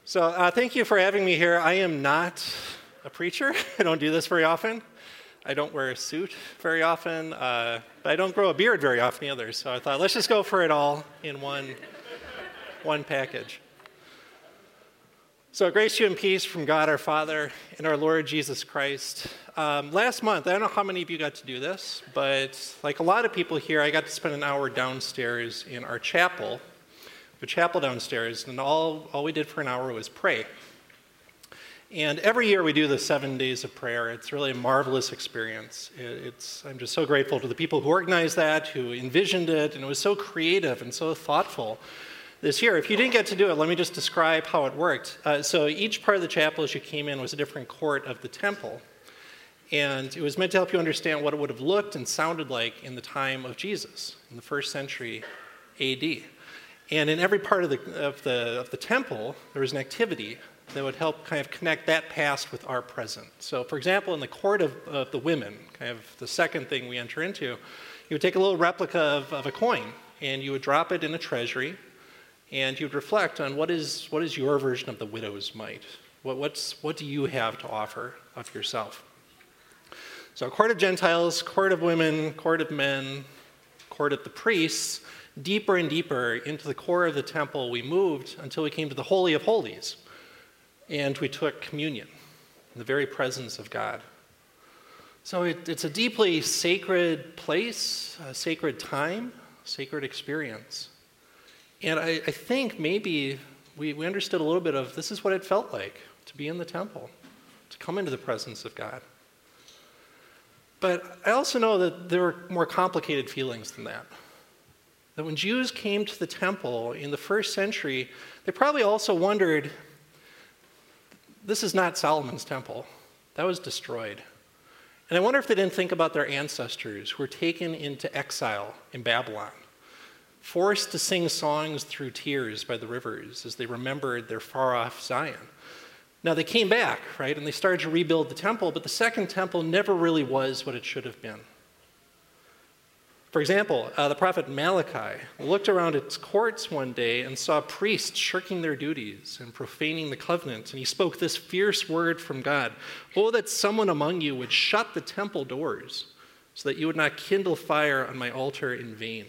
So thank you for having me here. I am not a preacher. I don't do this very often. I don't wear a suit very often. But I don't grow a beard very often either. So I thought, let's just go for it all in one package. So grace to you and peace from God our Father and our Lord Jesus Christ. Last month, I don't know how many of you got to do this, but like a lot of people here, I got to spend an hour downstairs in our chapel. The chapel downstairs, and all we did for an hour was pray. And every year we do the 7 days of prayer. It's really a marvelous experience. I'm just so grateful to the people who organized that, who envisioned it, and it was so creative and so thoughtful this year. If you didn't get to do it, let me just describe how it worked. So each part of the chapel as you came in was a different court of the temple. And it was meant to help you understand what it would have looked and sounded like in the time of Jesus, in the first century AD. And in every part of the temple, there was an activity that would help kind of connect that past with our present. So, for example, in the court of the women, kind of the second thing we enter into, you would take a little replica of a coin, and you would drop it in a treasury, and you would reflect on what is your version of the widow's mite. What do you have to offer of yourself? So, court of Gentiles, court of women, court of men, court of the priests. Deeper and deeper into the core of the temple we moved until we came to the Holy of Holies, and we took communion in the very presence of God. So it's a deeply sacred place, a sacred time, sacred experience. And I think maybe we understood a little bit of this is what it felt like to be in the temple, to come into the presence of God. But I also know that there were more complicated feelings than that. That when Jews came to the temple in the first century, they probably also wondered, this is not Solomon's temple. That was destroyed. And I wonder if they didn't think about their ancestors who were taken into exile in Babylon, forced to sing songs through tears by the rivers as they remembered their far-off Zion. Now they came back, right, and they started to rebuild the temple, but the second temple never really was what it should have been. For example, the prophet Malachi looked around its courts one day and saw priests shirking their duties and profaning the covenant, and he spoke this fierce word from God, "Oh, that someone among you would shut the temple doors so that you would not kindle fire on my altar in vain."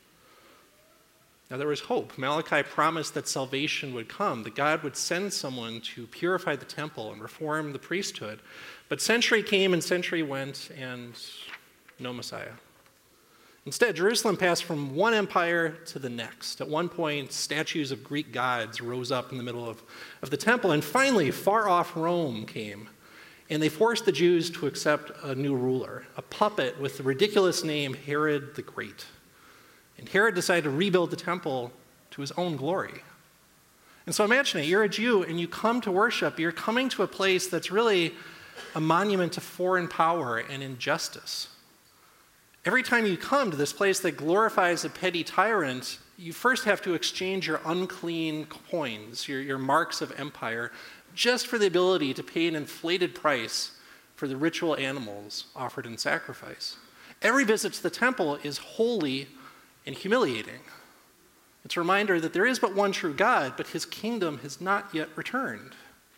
Now there was hope. Malachi promised that salvation would come, that God would send someone to purify the temple and reform the priesthood. But century came and century went, and no Messiah. Instead, Jerusalem passed from one empire to the next. At one point, statues of Greek gods rose up in the middle of the temple. And finally, far-off Rome came. And they forced the Jews to accept a new ruler, a puppet with the ridiculous name Herod the Great. And Herod decided to rebuild the temple to his own glory. And so imagine it. You're a Jew, and you come to worship. You're coming to a place that's really a monument to foreign power and injustice. Every time you come to this place that glorifies a petty tyrant, you first have to exchange your unclean coins, your marks of empire, just for the ability to pay an inflated price for the ritual animals offered in sacrifice. Every visit to the temple is holy and humiliating. It's a reminder that there is but one true God, but his kingdom has not yet returned.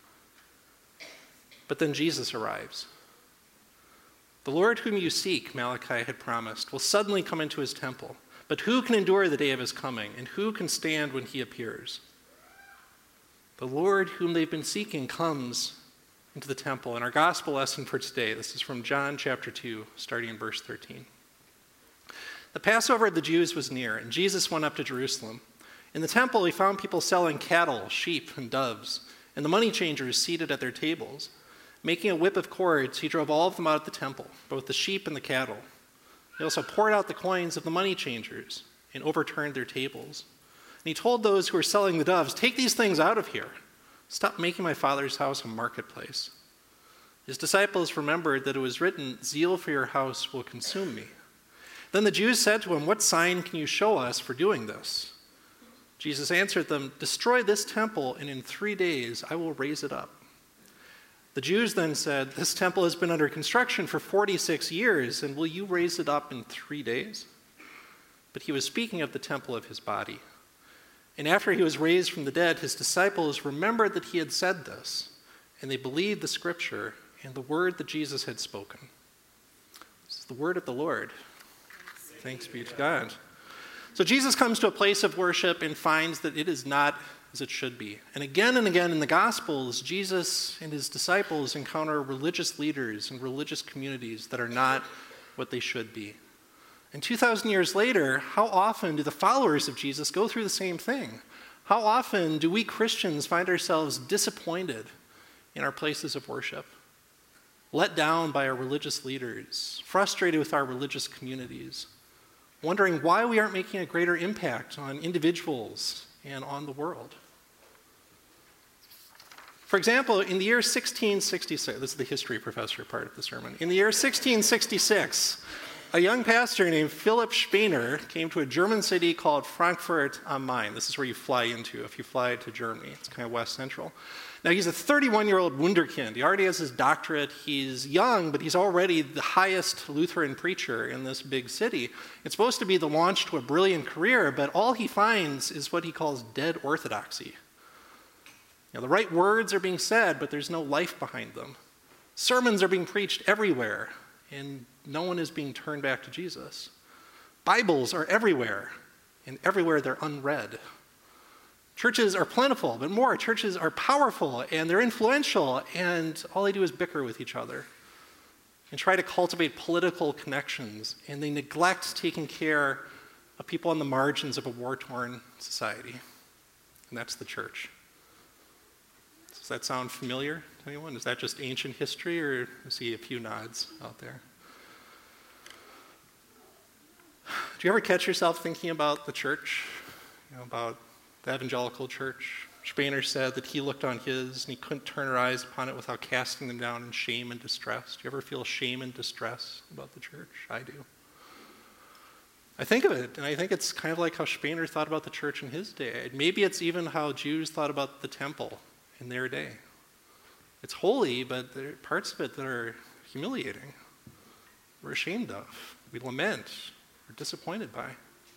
But then Jesus arrives. The Lord whom you seek, Malachi had promised, will suddenly come into his temple. But who can endure the day of his coming, and who can stand when he appears? The Lord whom they've been seeking comes into the temple. And our gospel lesson for today, this is from John chapter 2, starting in verse 13. The Passover of the Jews was near, and Jesus went up to Jerusalem. In the temple he found people selling cattle, sheep, and doves, and the money changers seated at their tables. Making a whip of cords, he drove all of them out of the temple, both the sheep and the cattle. He also poured out the coins of the money changers and overturned their tables. And he told those who were selling the doves, "Take these things out of here. Stop making my Father's house a marketplace." His disciples remembered that it was written, "Zeal for your house will consume me." Then the Jews said to him, "What sign can you show us for doing this?" Jesus answered them, "Destroy this temple, and in 3 days I will raise it up." The Jews then said, "This temple has been under construction for 46 years, and will you raise it up in 3 days?" But he was speaking of the temple of his body. And after he was raised from the dead, his disciples remembered that he had said this, and they believed the scripture and the word that Jesus had spoken. This is the word of the Lord. Thanks be to God. So Jesus comes to a place of worship and finds that it is not as it should be. And again in the Gospels, Jesus and his disciples encounter religious leaders and religious communities that are not what they should be. And 2,000 years later, how often do the followers of Jesus go through the same thing? How often do we Christians find ourselves disappointed in our places of worship, let down by our religious leaders, frustrated with our religious communities, wondering why we aren't making a greater impact on individuals and on the world? For example, in the year 1666, this is the history professor part of the sermon. In the year 1666, a young pastor named Philip Spener came to a German city called Frankfurt am Main. This is where you fly into if you fly to Germany. It's kind of west central. Now, he's a 31-year-old wunderkind. He already has his doctorate. He's young, but he's already the highest Lutheran preacher in this big city. It's supposed to be the launch to a brilliant career, but all he finds is what he calls dead orthodoxy. The right words are being said, but there's no life behind them. Sermons are being preached everywhere, and no one is being turned back to Jesus. Bibles are everywhere, and everywhere they're unread. Churches are plentiful, but more, churches are powerful, and they're influential, and all they do is bicker with each other and try to cultivate political connections, and they neglect taking care of people on the margins of a war-torn society, and that's the church. Does that sound familiar to anyone? Is that just ancient history, or I see a few nods out there? Do you ever catch yourself thinking about the church, about the evangelical church? Spener said that he looked on his and he couldn't turn his eyes upon it without casting them down in shame and distress. Do you ever feel shame and distress about the church? I do. I think of it, and I think it's kind of like how Spener thought about the church in his day. Maybe it's even how Jews thought about the temple in their day. It's holy, but there are parts of it that are humiliating. We're ashamed of. We lament. We're disappointed by.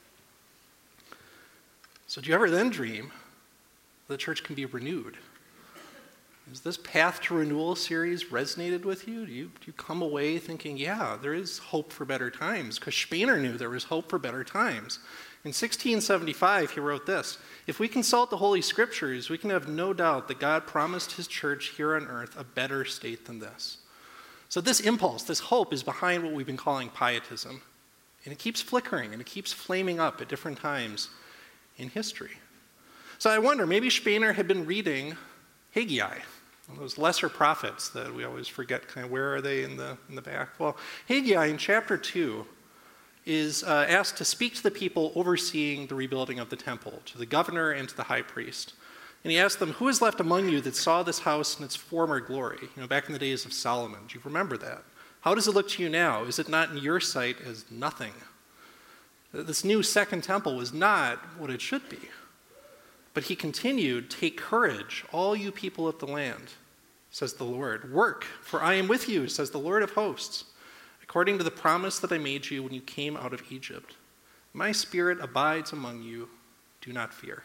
So do you ever then dream the church can be renewed? Has this Path to Renewal series resonated with you? Do you come away thinking, yeah, there is hope for better times? Because Spener knew there was hope for better times. In 1675, he wrote this: "If we consult the Holy Scriptures, we can have no doubt that God promised his church here on earth a better state than this." So this impulse, this hope, is behind what we've been calling pietism. And it keeps flickering, and it keeps flaming up at different times in history. So I wonder, maybe Spener had been reading Haggai, those lesser prophets that we always forget, kind of where are they in the back? Well, Haggai in chapter 2 is asked to speak to the people overseeing the rebuilding of the temple, to the governor and to the high priest. And he asked them, "Who is left among you that saw this house in its former glory?" Back in the days of Solomon. Do you remember that? How does it look to you now? Is it not in your sight as nothing? This new second temple was not what it should be. But he continued, "Take courage, all you people of the land, says the Lord. Work, for I am with you, says the Lord of hosts, according to the promise that I made you when you came out of Egypt. My spirit abides among you. Do not fear."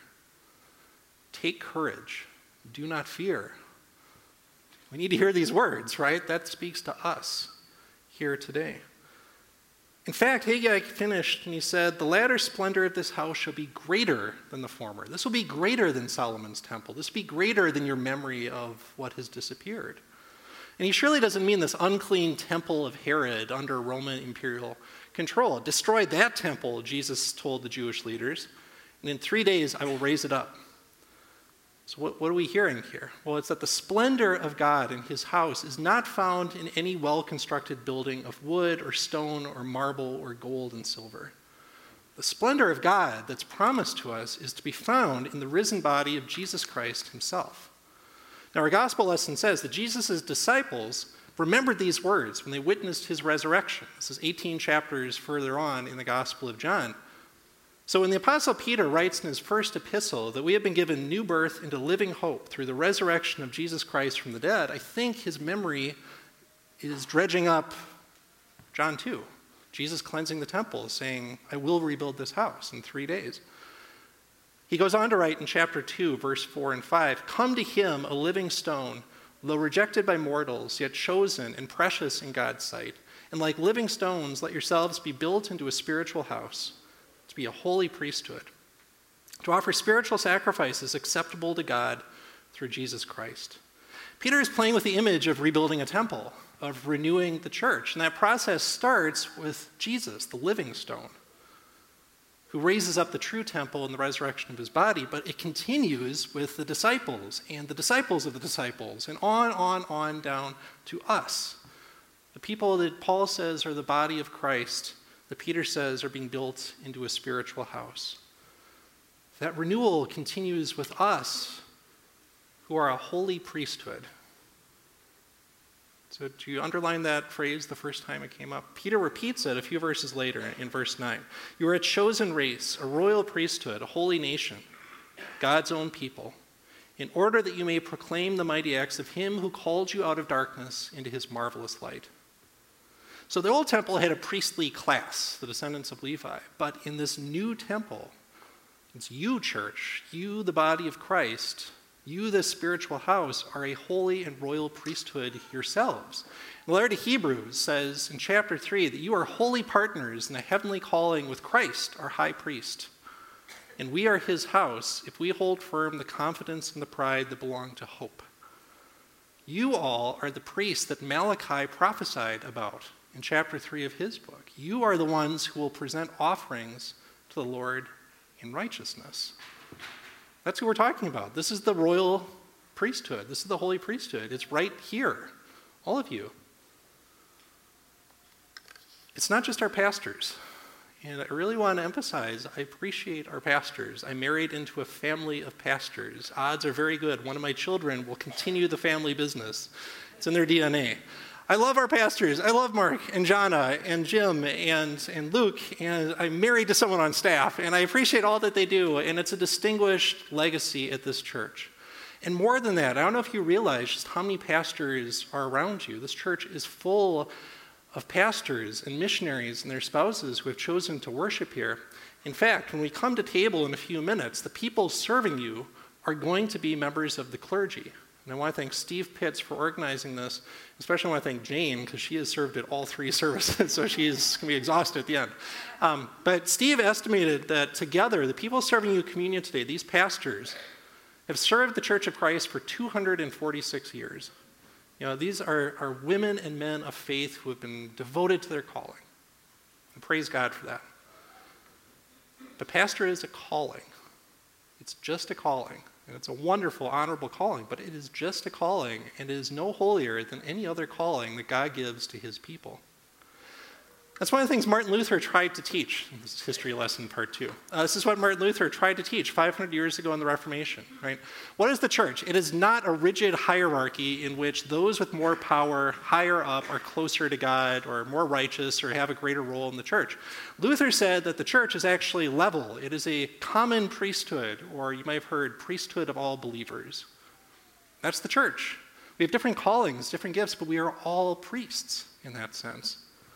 Take courage. Do not fear. We need to hear these words, right? That speaks to us here today. In fact, Haggai finished and he said, "The latter splendor of this house shall be greater than the former." This will be greater than Solomon's temple. This will be greater than your memory of what has disappeared. And he surely doesn't mean this unclean temple of Herod under Roman imperial control. Destroy that temple, Jesus told the Jewish leaders, and in 3 days I will raise it up. So what are we hearing here? Well, it's that the splendor of God in his house is not found in any well-constructed building of wood or stone or marble or gold and silver. The splendor of God that's promised to us is to be found in the risen body of Jesus Christ himself. Now, our gospel lesson says that Jesus' disciples remembered these words when they witnessed his resurrection. This is 18 chapters further on in the Gospel of John. So when the Apostle Peter writes in his first epistle that we have been given new birth into living hope through the resurrection of Jesus Christ from the dead, I think his memory is dredging up John 2, Jesus cleansing the temple, saying, "I will rebuild this house in 3 days." He goes on to write in chapter 2, verse 4 and 5, "Come to him, a living stone, though rejected by mortals, yet chosen and precious in God's sight. And like living stones, let yourselves be built into a spiritual house, to be a holy priesthood, to offer spiritual sacrifices acceptable to God through Jesus Christ." Peter is playing with the image of rebuilding a temple, of renewing the church. And that process starts with Jesus, the living stone, who raises up the true temple in the resurrection of his body, but it continues with the disciples and the disciples of the disciples, and on down to us. The people that Paul says are the body of Christ, that Peter says are being built into a spiritual house. That renewal continues with us, who are a holy priesthood. So do you underline that phrase the first time it came up? Peter repeats it a few verses later in verse 9. "You are a chosen race, a royal priesthood, a holy nation, God's own people, in order that you may proclaim the mighty acts of him who called you out of darkness into his marvelous light." So the old temple had a priestly class, the descendants of Levi. But in this new temple, it's you, church, you, the body of Christ, you, this spiritual house, are a holy and royal priesthood yourselves. The letter to Hebrews says in chapter 3 that you are holy partners in a heavenly calling with Christ, our high priest. And we are his house if we hold firm the confidence and the pride that belong to hope. You all are the priests that Malachi prophesied about in chapter 3 of his book. You are the ones who will present offerings to the Lord in righteousness. That's who we're talking about. This is the royal priesthood. This is the holy priesthood. It's right here, all of you. It's not just our pastors. And I really want to emphasize, I appreciate our pastors. I married into a family of pastors. Odds are very good. One of my children will continue the family business. It's in their DNA. I love our pastors. I love Mark and Jana and Jim and Luke, and I'm married to someone on staff, and I appreciate all that they do, and it's a distinguished legacy at this church. And more than that, I don't know if you realize just how many pastors are around you. This church is full of pastors and missionaries and their spouses who have chosen to worship here. In fact, when we come to table in a few minutes, the people serving you are going to be members of the clergy. And I want to thank Steve Pitts for organizing this. Especially want to thank Jane, because she has served at all three services, so she's going to be exhausted at the end. But Steve estimated that together, the people serving you communion today, these pastors, have served the Church of Christ for 246 years. You know, these are women and men of faith who have been devoted to their calling. And praise God for that. But pastor is a calling. It's just a calling. And it's a wonderful, honorable calling, but it is just a calling, and it is no holier than any other calling that God gives to his people. That's one of the things Martin Luther tried to teach. This is history lesson part 2. This is what Martin Luther tried to teach 500 years ago in the Reformation, right? What is the church? It is not a rigid hierarchy in which those with more power, higher up, are closer to God or more righteous or have a greater role in the church. Luther said that the church is actually level. It is a common priesthood, or you might have heard, priesthood of all believers. That's the church. We have different callings, different gifts, but we are all priests in that sense.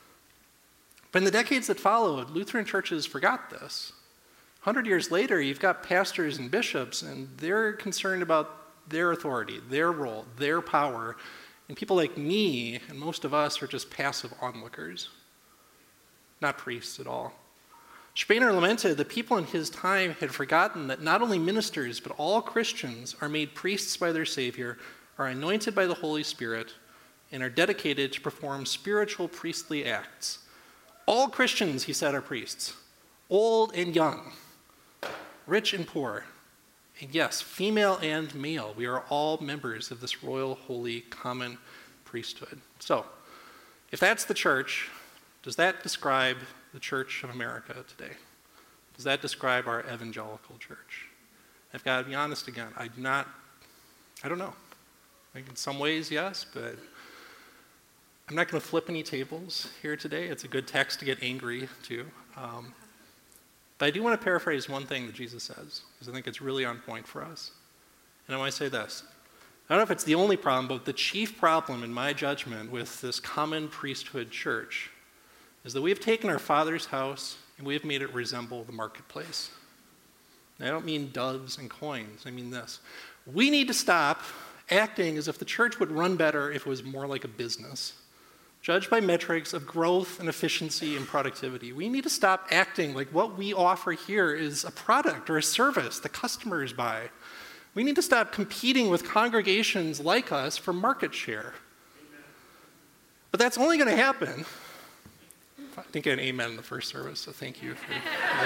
But in the decades that followed, Lutheran churches forgot this. 100 years later, you've got pastors and bishops, and they're concerned about their authority, their role, their power. And people like me and most of us are just passive onlookers, not priests at all. Spener lamented that people in his time had forgotten that not only ministers, but all Christians are made priests by their Savior, are anointed by the Holy Spirit, and are dedicated to perform spiritual priestly acts. All Christians, he said, are priests, old and young, rich and poor, and yes, female and male. We are all members of this royal, holy, common priesthood. So, if that's the church, does that describe the Church of America today? Does that describe our evangelical church? I've got to be honest again, I don't know. I think in some ways, yes, but I'm not going to flip any tables here today. It's a good text to get angry to. But I do want to paraphrase one thing that Jesus says, because I think it's really on point for us. And I want to say this. I don't know if it's the only problem, but the chief problem in my judgment with this common priesthood church is that we have taken our Father's house and we have made it resemble the marketplace. I don't mean doves and coins. I mean this. We need to stop acting as if the church would run better if it was more like a business, judged by metrics of growth and efficiency and productivity. We need to stop acting like what we offer here is a product or a service the customers buy. We need to stop competing with congregations like us for market share. But that's only going to happen. I didn't get an amen in the first service, so thank you for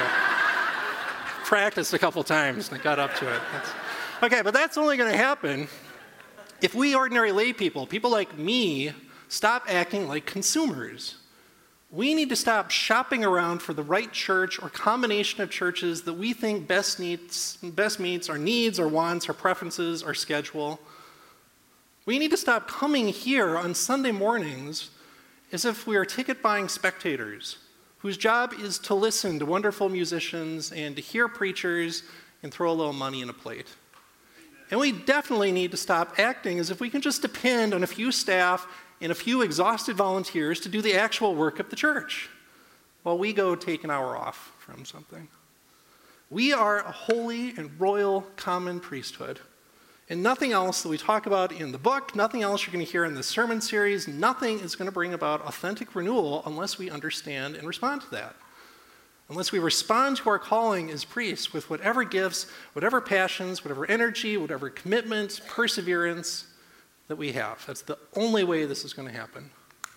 that. Practiced a couple times and I got up to it. Okay, but that's only going to happen if we ordinary lay people like me, stop acting like consumers. We need to stop shopping around for the right church or combination of churches that we think best meets our needs, our wants, our preferences, our schedule. We need to stop coming here on Sunday mornings as if we are ticket-buying spectators whose job is to listen to wonderful musicians and to hear preachers and throw a little money in a plate. And we definitely need to stop acting as if we can just depend on a few staff and a few exhausted volunteers to do the actual work of the church while we go take an hour off from something. We are a holy and royal common priesthood. And nothing else that we talk about in the book, nothing else you're going to hear in this sermon series, nothing is going to bring about authentic renewal unless we understand and respond to that. Unless we respond to our calling as priests with whatever gifts, whatever passions, whatever energy, whatever commitment, perseverance that we have. That's the only way this is going to happen.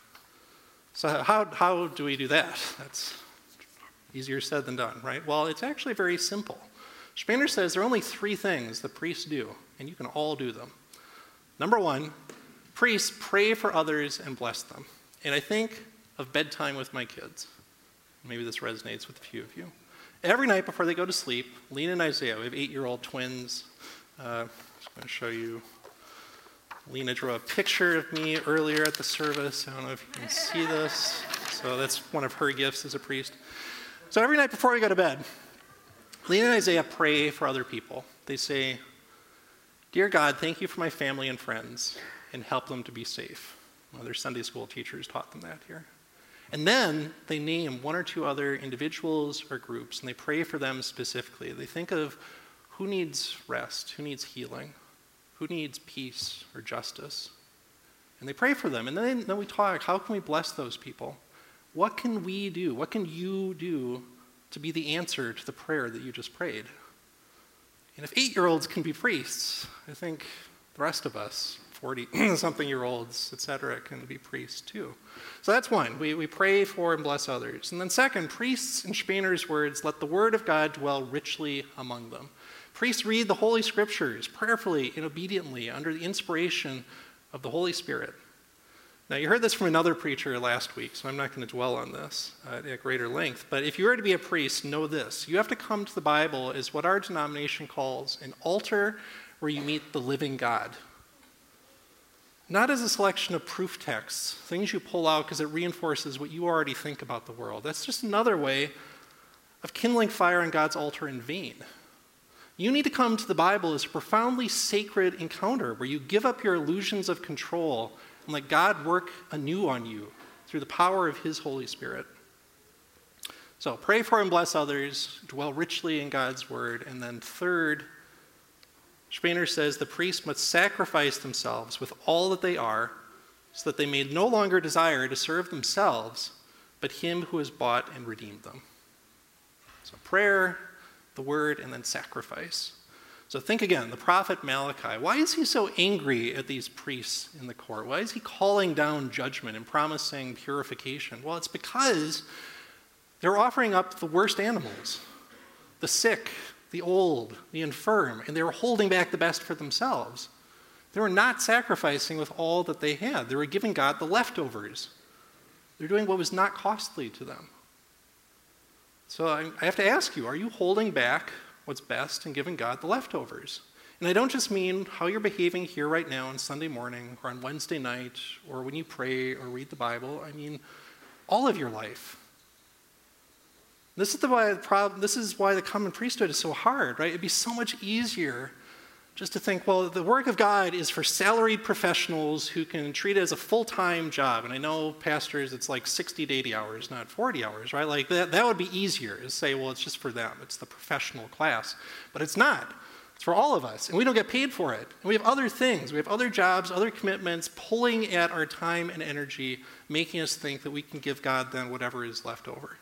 So how do we do that? That's easier said than done, right? Well, it's actually very simple. Spener says there are only 3 things that priests do, and you can all do them. Number 1, priests pray for others and bless them. And I think of bedtime with my kids. Maybe this resonates with a few of you. Every night before they go to sleep, Lena and Isaiah, we have 8-year-old twins. I'm just going to show you. Lena drew a picture of me earlier at the service. I don't know if you can see this. So that's one of her gifts as a priest. So every night before we go to bed, Lena and Isaiah pray for other people. They say, "Dear God, thank you for my family and friends, and help them to be safe." Well, their Sunday school teachers taught them that here. And then they name 1 or 2 other individuals or groups, and they pray for them specifically. They think of who needs rest, who needs healing, who needs peace or justice. And they pray for them. And then we talk, how can we bless those people? What can we do? What can you do to be the answer to the prayer that you just prayed? And if 8-year-olds can be priests, I think the rest of us, 40-something-year-olds, etc., can be priests too. So that's one. We pray for and bless others. And then second, priests, in Spener's words, let the word of God dwell richly among them. Priests read the Holy Scriptures prayerfully and obediently under the inspiration of the Holy Spirit. Now, you heard this from another preacher last week, so I'm not going to dwell on this at greater length. But if you were to be a priest, know this. You have to come to the Bible as what our denomination calls an altar where you meet the living God. Not as a selection of proof texts, things you pull out because it reinforces what you already think about the world. That's just another way of kindling fire on God's altar in vain. You need to come to the Bible as a profoundly sacred encounter where you give up your illusions of control and let God work anew on you through the power of his Holy Spirit. So pray for and bless others, dwell richly in God's word, and then third, Spener says the priests must sacrifice themselves with all that they are so that they may no longer desire to serve themselves, but him who has bought and redeemed them. So prayer, the word, and then sacrifice. So think again, the prophet Malachi. Why is he so angry at these priests in the court? Why is he calling down judgment and promising purification? Well, it's because they're offering up the worst animals, the sick, the old, the infirm, and they were holding back the best for themselves. They were not sacrificing with all that they had. They were giving God the leftovers. They're doing what was not costly to them. So I have to ask you, are you holding back what's best and giving God the leftovers? And I don't just mean how you're behaving here right now on Sunday morning or on Wednesday night or when you pray or read the Bible. I mean all of your life. This is why the common priesthood is so hard, right? It'd be so much easier just to think, well, the work of God is for salaried professionals who can treat it as a full-time job. And I know pastors, it's like 60 to 80 hours, not 40 hours, right? Like that would be easier to say, well, it's just for them. It's the professional class. But it's not. It's for all of us. And we don't get paid for it. And we have other things. We have other jobs, other commitments, pulling at our time and energy, making us think that we can give God then whatever is left over.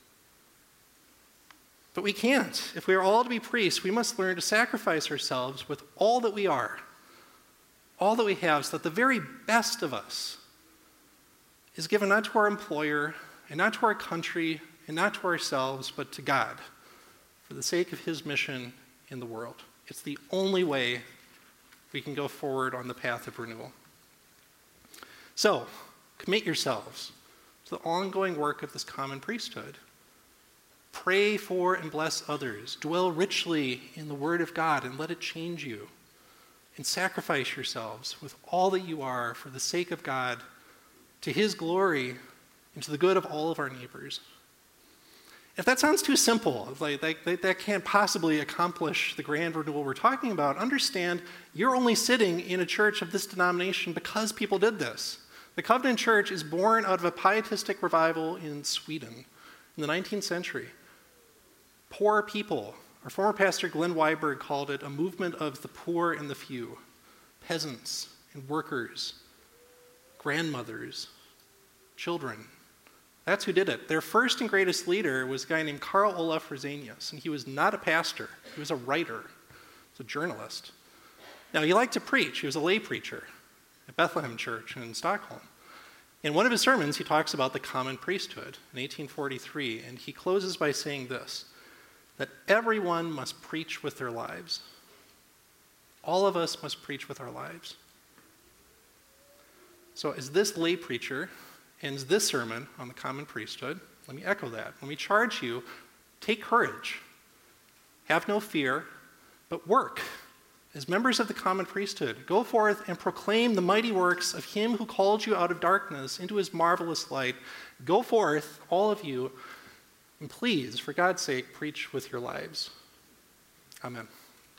But we can't. If we are all to be priests, we must learn to sacrifice ourselves with all that we are, all that we have, so that the very best of us is given not to our employer, and not to our country, and not to ourselves, but to God, for the sake of his mission in the world. It's the only way we can go forward on the path of renewal. So, commit yourselves to the ongoing work of this common priesthood. Pray for and bless others. Dwell richly in the Word of God and let it change you. And sacrifice yourselves with all that you are for the sake of God, to his glory, and to the good of all of our neighbors. If that sounds too simple, like that can't possibly accomplish the grand renewal we're talking about, understand you're only sitting in a church of this denomination because people did this. The Covenant Church is born out of a pietistic revival in Sweden in the 19th century. Poor people. Our former pastor Glenn Weiberg called it a movement of the poor and the few. Peasants and workers, grandmothers, children. That's who did it. Their first and greatest leader was a guy named Karl Olof Rosenius, and he was not a pastor. He was a writer. He was a journalist. Now, he liked to preach. He was a lay preacher at Bethlehem Church in Stockholm. In one of his sermons, he talks about the common priesthood in 1843, and he closes by saying this, that everyone must preach with their lives. All of us must preach with our lives. So as this lay preacher ends this sermon on the common priesthood, let me echo that. Let me charge you, take courage. Have no fear, but work. As members of the common priesthood, go forth and proclaim the mighty works of him who called you out of darkness into his marvelous light. Go forth, all of you, and please, for God's sake, preach with your lives. Amen.